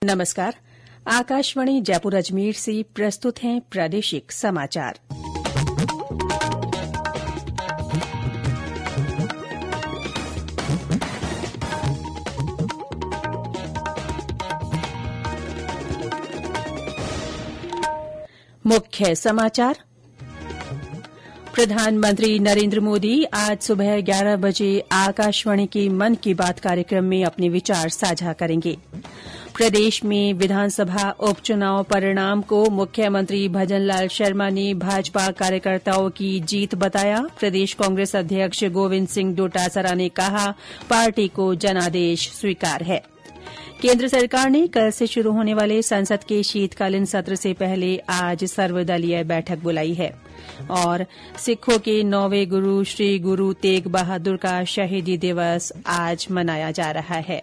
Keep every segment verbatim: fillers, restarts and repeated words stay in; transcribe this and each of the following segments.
नमस्कार। आकाशवाणी जयपुर अजमेर से प्रस्तुत हैं प्रादेशिक समाचार। मुख्य समाचार। प्रधानमंत्री नरेंद्र मोदी आज सुबह ग्यारह बजे आकाशवाणी के मन की बात कार्यक्रम में अपने विचार साझा करेंगे। प्रदेश में विधानसभा उपचुनाव परिणाम को मुख्यमंत्री भजनलाल शर्मा ने भाजपा कार्यकर्ताओं की जीत बताया। प्रदेश कांग्रेस अध्यक्ष गोविंद सिंह डोटासरा ने कहा, पार्टी को जनादेश स्वीकार है। केंद्र सरकार ने कल से शुरू होने वाले संसद के शीतकालीन सत्र से पहले आज सर्वदलीय बैठक बुलाई है। और सिखों के नौवें गुरु श्री गुरु तेग बहादुर का शहीदी दिवस आज मनाया जा रहा है।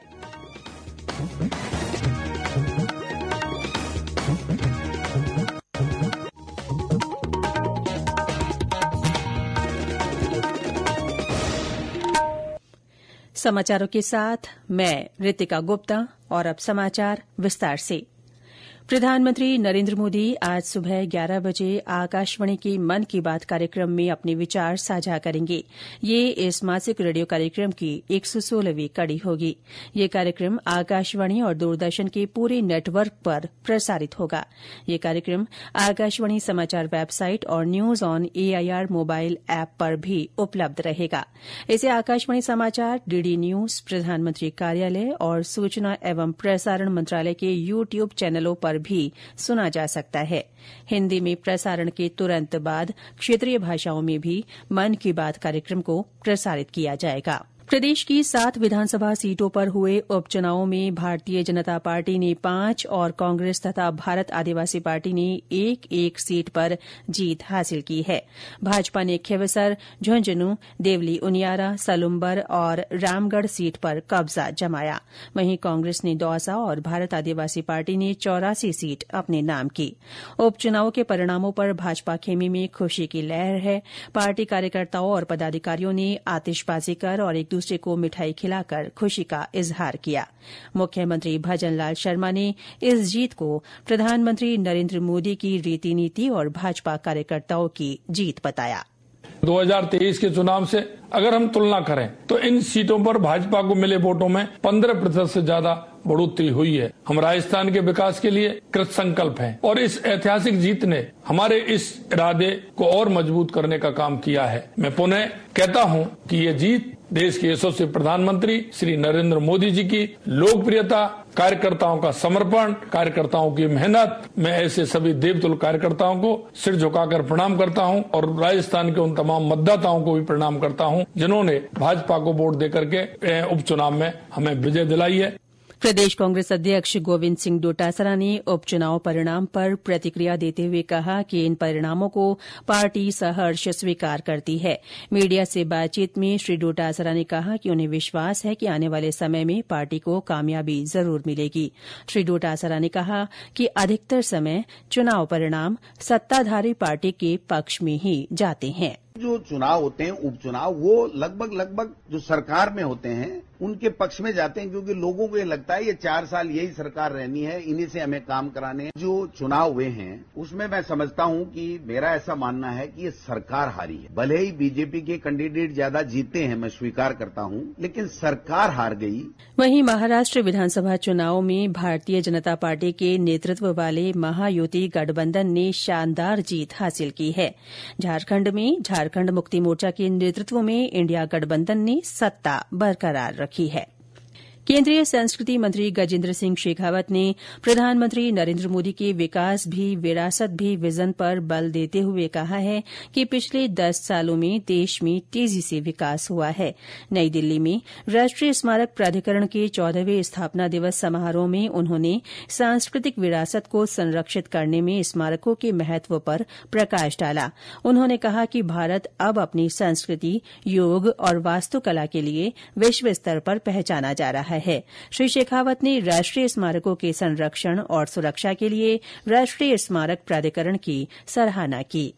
समाचारों के साथ मैं रितिका गुप्ता और अब समाचार विस्तार से। प्रधानमंत्री नरेंद्र मोदी आज सुबह ग्यारह बजे आकाशवाणी के मन की बात कार्यक्रम में अपने विचार साझा करेंगे। ये इस मासिक रेडियो कार्यक्रम की एक सौ सोलहवीं कड़ी होगी। ये कार्यक्रम आकाशवाणी और दूरदर्शन के पूरे नेटवर्क पर प्रसारित होगा। ये कार्यक्रम आकाशवाणी समाचार वेबसाइट और news on AIR mobile app पर भी उपलब्ध रहेगा। इसे आकाशवाणी समाचार, डीडी न्यूज, प्रधानमंत्री कार्यालय और सूचना एवं प्रसारण मंत्रालय के यू ट्यूब चैनलों पर भी सुना जा सकता है। हिन्दी में प्रसारण के तुरंत बाद क्षेत्रीय भाषाओं में भी मन की बात कार्यक्रम को प्रसारित किया जाएगा। प्रदेश की सात विधानसभा सीटों पर हुए उपचुनावों में भारतीय जनता पार्टी ने पांच और कांग्रेस तथा भारत आदिवासी पार्टी ने एक एक सीट पर जीत हासिल की है। भाजपा ने खींवसर, झुंझुनूं, देवली उनियारा, सलुम्बर और रामगढ़ सीट पर कब्जा जमाया। वहीं कांग्रेस ने दौसा और भारत आदिवासी पार्टी ने चौरासी सीट अपने नाम की। उपचुनावों के परिणामों पर भाजपा खेमे में खुशी की लहर है। पार्टी कार्यकर्ताओं और पदाधिकारियों ने आतिशबाजी कर और एक दूसरे को मिठाई खिलाकर खुशी का इजहार किया। मुख्यमंत्री भजनलाल शर्मा ने इस जीत को प्रधानमंत्री नरेंद्र मोदी की रीति नीति और भाजपा कार्यकर्ताओं की जीत बताया। दो हज़ार तेईस के चुनाव से अगर हम तुलना करें तो इन सीटों पर भाजपा को मिले वोटों में पंद्रह प्रतिशत से ज्यादा बढ़ोतरी हुई है। हम राजस्थान के विकास के लिए कृत संकल्प हैं और इस ऐतिहासिक जीत ने हमारे इस इरादे को और मजबूत करने का काम किया है। मैं पुनः कहता हूं कि ये जीत देश के यशस्वी प्रधानमंत्री श्री नरेंद्र मोदी जी की लोकप्रियता, कार्यकर्ताओं का समर्पण, कार्यकर्ताओं की मेहनत, मैं ऐसे सभी देवतुल्य कार्यकर्ताओं को सिर झुकाकर प्रणाम करता हूं और राजस्थान के उन तमाम मतदाताओं को भी प्रणाम करता हूं जिन्होंने भाजपा को वोट देकर के उपचुनाव में हमें विजय दिलाई है। प्रदेश कांग्रेस अध्यक्ष गोविंद सिंह डोटासरा ने उपचुनाव परिणाम पर प्रतिक्रिया देते हुए कहा कि इन परिणामों को पार्टी सहर्ष स्वीकार करती है। मीडिया से बातचीत में श्री डोटासरा ने कहा कि उन्हें विश्वास है कि आने वाले समय में पार्टी को कामयाबी जरूर मिलेगी। श्री डोटासरा ने कहा कि अधिकतर समय चुनाव परिणाम सत्ताधारी पार्टी के पक्ष में ही जाते हैं। जो चुनाव होते हैं, उपचुनाव, वो लगभग लगभग जो सरकार में होते हैं उनके पक्ष में जाते हैं, क्योंकि लोगों को ये लगता है ये चार साल यही सरकार रहनी है, इन्हीं से हमें काम कराने हैं। जो चुनाव हुए हैं उसमें मैं समझता हूं कि मेरा ऐसा मानना है कि ये सरकार हारी है। भले ही बीजेपी के कैंडिडेट ज्यादा जीते हैं, मैं स्वीकार करता हूं, लेकिन सरकार हार गई। वहीं महाराष्ट्र विधानसभा चुनाव में भारतीय जनता पार्टी के नेतृत्व वाले महायुति गठबंधन ने शानदार जीत हासिल की है। झारखंड में झारखंड मुक्ति मोर्चा के नेतृत्व में इंडिया गठबंधन ने सत्ता बरकरार रखी है। केंद्रीय संस्कृति मंत्री गजेंद्र सिंह शेखावत ने प्रधानमंत्री नरेंद्र मोदी के विकास भी विरासत भी विजन पर बल देते हुए कहा है कि पिछले दस सालों में देश में तेजी से विकास हुआ है। नई दिल्ली में राष्ट्रीय स्मारक प्राधिकरण के चौदहवें स्थापना दिवस समारोह में उन्होंने सांस्कृतिक विरासत को संरक्षित करने में स्मारकों के महत्व पर प्रकाश डाला। उन्होंने कहा कि भारत अब अपनी संस्कृति, योग और वास्तुकला के लिए विश्व स्तर पर पहचाना जा रहा है। है। श्री शेखावत ने राष्ट्रीय स्मारकों के संरक्षण और सुरक्षा के लिए राष्ट्रीय स्मारक प्राधिकरण की सराहना की।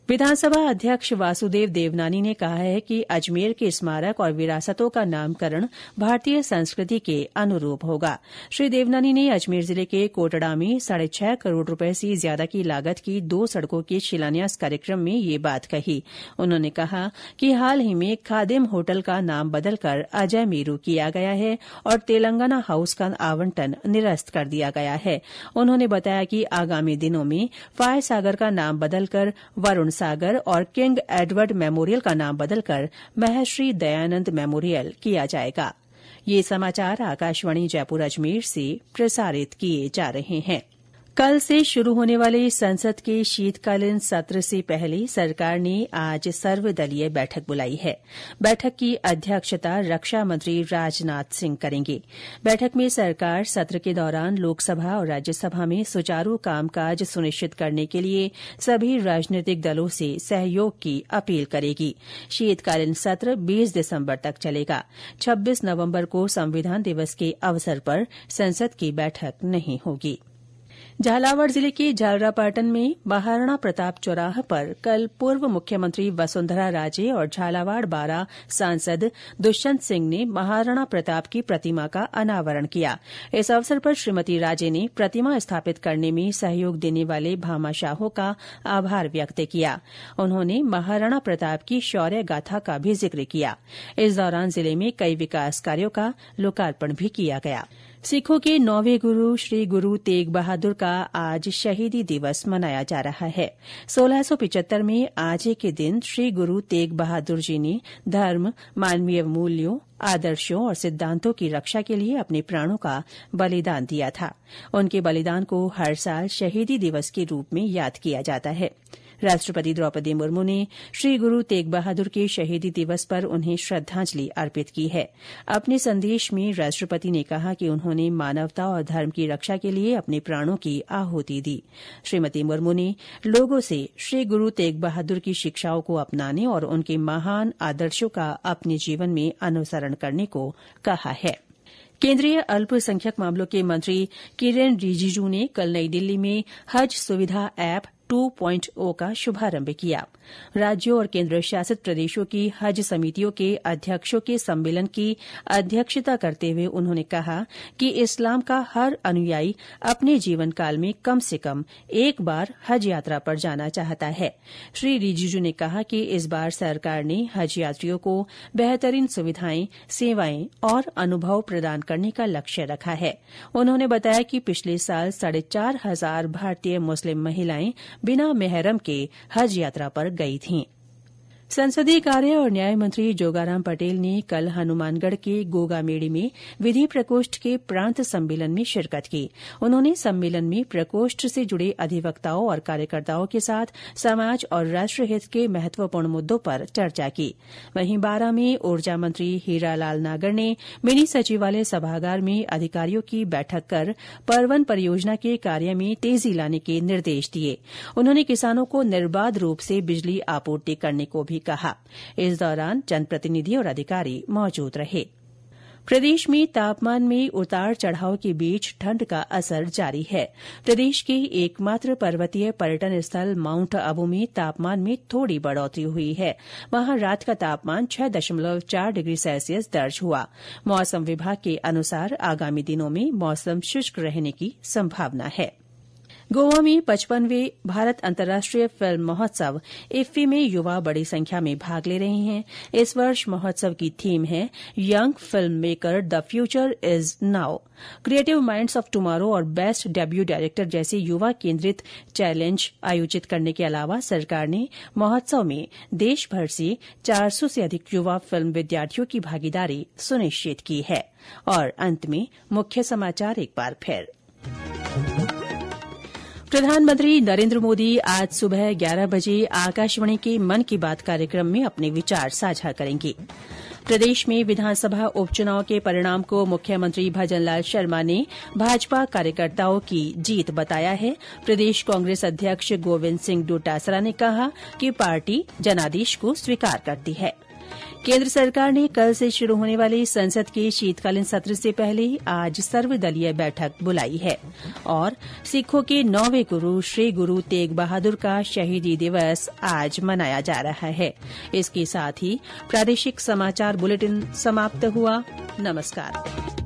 विधानसभा अध्यक्ष वासुदेव देवनानी ने कहा है कि अजमेर के स्मारक और विरासतों का नामकरण भारतीय संस्कृति के अनुरूप होगा। श्री देवनानी ने अजमेर जिले के कोटड़ा में साढ़े छह करोड़ रुपए से ज्यादा की लागत की दो सड़कों के शिलान्यास कार्यक्रम में ये बात कही। उन्होंने कहा कि हाल ही में खादिम होटल का नाम बदलकर अजय मेरू किया गया है और तेलंगाना हाउस का आवंटन निरस्त कर दिया गया है। उन्होंने बताया कि आगामी दिनों में फायर सागर का नाम बदलकर वरुण सागर और किंग एडवर्ड मेमोरियल का नाम बदलकर महर्षि दयानंद मेमोरियल किया जाएगा। ये समाचार आकाशवाणी जयपुर अजमेर से प्रसारित किए जा रहे हैं। कल से शुरू होने वाले संसद के शीतकालीन सत्र से पहले सरकार ने आज सर्वदलीय बैठक बुलाई है। बैठक की अध्यक्षता रक्षा मंत्री राजनाथ सिंह करेंगे। बैठक में सरकार सत्र के दौरान लोकसभा और राज्यसभा में सुचारू कामकाज सुनिश्चित करने के लिए सभी राजनीतिक दलों से सहयोग की अपील करेगी। शीतकालीन सत्र बीस दिसंबर तक चलेगा। छब्बीस नवंबर को संविधान दिवस के अवसर पर संसद की बैठक नहीं होगी। झालावाड़ जिले के झालरापाटन में महाराणा प्रताप चौराहा पर कल पूर्व मुख्यमंत्री वसुंधरा राजे और झालावाड़ बारां सांसद दुष्यंत सिंह ने महाराणा प्रताप की प्रतिमा का अनावरण किया। इस अवसर पर श्रीमती राजे ने प्रतिमा स्थापित करने में सहयोग देने वाले भामाशाहों का आभार व्यक्त किया। उन्होंने महाराणा प्रताप की शौर्य गाथा का भी जिक्र किया। इस दौरान जिले में कई विकास कार्यों का लोकार्पण भी किया गया। सिखों के नौवें गुरु श्री गुरु तेग बहादुर का आज शहीदी दिवस मनाया जा रहा है। सोलह सौ पिचहत्तर में आज ही के दिन श्री गुरु तेग बहादुर जी ने धर्म, मानवीय मूल्यों, आदर्शों और सिद्धांतों की रक्षा के लिए अपने प्राणों का बलिदान दिया था। उनके बलिदान को हर साल शहीदी दिवस के रूप में याद किया जाता है। राष्ट्रपति द्रौपदी मुर्मू ने श्री गुरु तेग बहादुर के शहीदी दिवस पर उन्हें श्रद्धांजलि अर्पित की है। अपने संदेश में राष्ट्रपति ने कहा कि उन्होंने मानवता और धर्म की रक्षा के लिए अपने प्राणों की आहुति दी। श्रीमती मुर्मू ने लोगों से श्री गुरु तेग बहादुर की शिक्षाओं को अपनाने और उनके महान आदर्शों का अपने जीवन में अनुसरण करने को कहा है। केंद्रीय अल्पसंख्यक मामलों के मंत्री किरेन रिजिजू ने कल नई दिल्ली में हज सुविधा ऐप टू पॉइंट ओ का शुभारंभ किया। राज्यों और केंद्र शासित प्रदेशों की हज समितियों के अध्यक्षों के सम्मेलन की अध्यक्षता करते हुए उन्होंने कहा कि इस्लाम का हर अनुयायी अपने जीवन काल में कम से कम एक बार हज यात्रा पर जाना चाहता है। श्री रिजिजू ने कहा कि इस बार सरकार ने हज यात्रियों को बेहतरीन सुविधाएं, सेवाएं और अनुभव प्रदान करने का लक्ष्य रखा है। उन्होंने बताया कि पिछले साल साढ़े चार हजार भारतीय मुस्लिम महिलाएं बिना मेहरम के हज यात्रा पर गई थीं। संसदीय कार्य और न्याय मंत्री जोगाराम पटेल ने कल हनुमानगढ़ के गोगामेड़ी में विधि प्रकोष्ठ के प्रांत सम्मेलन में शिरकत की। उन्होंने सम्मेलन में प्रकोष्ठ से जुड़े अधिवक्ताओं और कार्यकर्ताओं के साथ समाज और राष्ट्रहित के महत्वपूर्ण मुद्दों पर चर्चा की। वहीं बारां में ऊर्जा मंत्री हीरालाल नागर ने मिनी सचिवालय सभागार में अधिकारियों की बैठक कर परवन परियोजना के कार्य में तेजी लाने के निर्देश दिए। उन्होंने किसानों को निर्बाध रूप से बिजली आपूर्ति करने को भी कहा। इस दौरान जनप्रतिनिधि और अधिकारी मौजूद रहे। प्रदेश में तापमान में उतार चढ़ाव के बीच ठंड का असर जारी है। प्रदेश के एकमात्र पर्वतीय पर्यटन स्थल माउंट आबू में तापमान में थोड़ी बढ़ोतरी हुई है। वहां रात का तापमान छह दशमलव चार डिग्री सेल्सियस दर्ज हुआ। मौसम विभाग के अनुसार आगामी दिनों में मौसम शुष्क रहने की संभावना है। गोवा में पचपनवें भारत अंतर्राष्ट्रीय फिल्म महोत्सव इफ्फी में युवा बड़ी संख्या में भाग ले रहे हैं। इस वर्ष महोत्सव की थीम है young film maker the future is now. Creative minds of tomorrow और बेस्ट डेब्यू डायरेक्टर जैसे युवा केंद्रित चैलेंज आयोजित करने के अलावा सरकार ने महोत्सव में देश भर से चार सौ से अधिक युवा फिल्म विद्यार्थियों की भागीदारी सुनिश्चित की है। और अंत में मुख्य समाचार एक बार फिर। प्रधानमंत्री नरेंद्र मोदी आज सुबह ग्यारह बजे आकाशवाणी के मन की बात कार्यक्रम में अपने विचार साझा करेंगे। प्रदेश में विधानसभा उपचुनाव के परिणाम को मुख्यमंत्री भजनलाल शर्मा ने भाजपा कार्यकर्ताओं की जीत बताया है। प्रदेश कांग्रेस अध्यक्ष गोविंद सिंह डोटासरा ने कहा कि पार्टी जनादेश को स्वीकार करती है। केंद्र सरकार ने कल से शुरू होने वाले संसद के शीतकालीन सत्र से पहले आज सर्वदलीय बैठक बुलाई है। और सिखों के नौवें गुरु श्री गुरु तेग बहादुर का शहीदी दिवस आज मनाया जा रहा है। इसके साथ ही प्रादेशिक समाचार बुलेटिन समाप्त हुआ। नमस्कार।